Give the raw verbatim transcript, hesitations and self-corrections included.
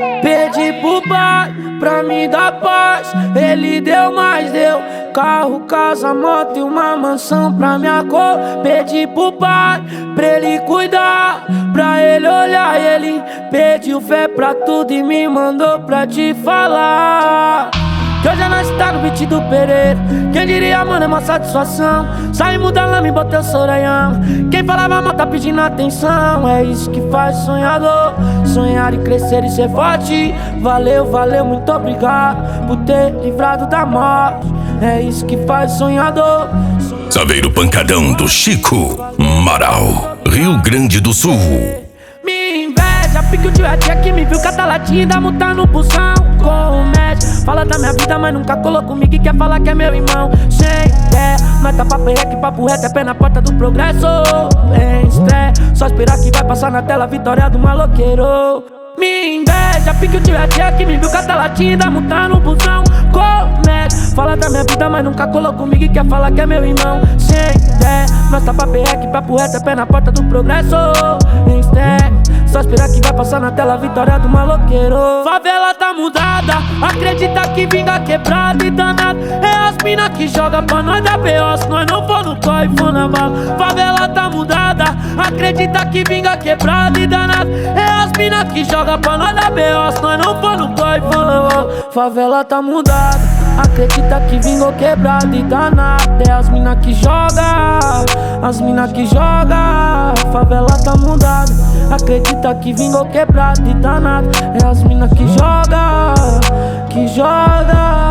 Pedi pro pai pra me dar paz, ele deu, mais deu carro, casa, moto e uma mansão pra minha cor. Pedi pro pai pra ele cuidar, pra ele olhar, ele pediu fé pra tudo e me mandou pra te falar que hoje nós tá no beat do Pereira. Quem diria, mano, é uma satisfação. Saímos da lama e botei o Sorayama. Quem falava mal tá pedindo atenção. É isso que faz sonhador sonhar e crescer e ser forte. Valeu, valeu, muito obrigado por ter livrado da morte. É isso que faz sonhador. Saveiro Pancadão do Chico Marau, Rio Grande do Sul. Me inveja, pique o tio é tia que me viu catar latinha da multa no pulsão. Comete, fala da minha vida, mas nunca colou comigo e quer falar que é meu irmão. Sem ideia, nós tá papo reto, papo reto, é pé na porta do progresso. Em estresse, só esperar que vai passar na tela a vitória do maloqueiro. Me inveja, pique o tio é tia que me viu catar latinha da multa no pulsão. Comete, fala da minha vida, mas nunca colou comigo e quer falar que é meu irmão. Sem ideia, nós tá papo reto, papo reto, é pé na porta do progresso. Em estresse, só esperar que vai passar na tela a vitória do maloqueiro. Favela tá mudada, acredita que vinga quebrada e danada. É as mina que joga pra nós da B O, se nós não for no corre, for na bala. Favela tá mudada, acredita que vinga quebrada e danada. É as mina que joga pra nós da B O, se nós não for no corre, for na bala. Favela tá mudada, acredita que vingou quebrada e danada. É as mina que joga, as mina que joga. Favela tá mudada, acredita que vingou quebrado e danado. É as mina que joga, que joga.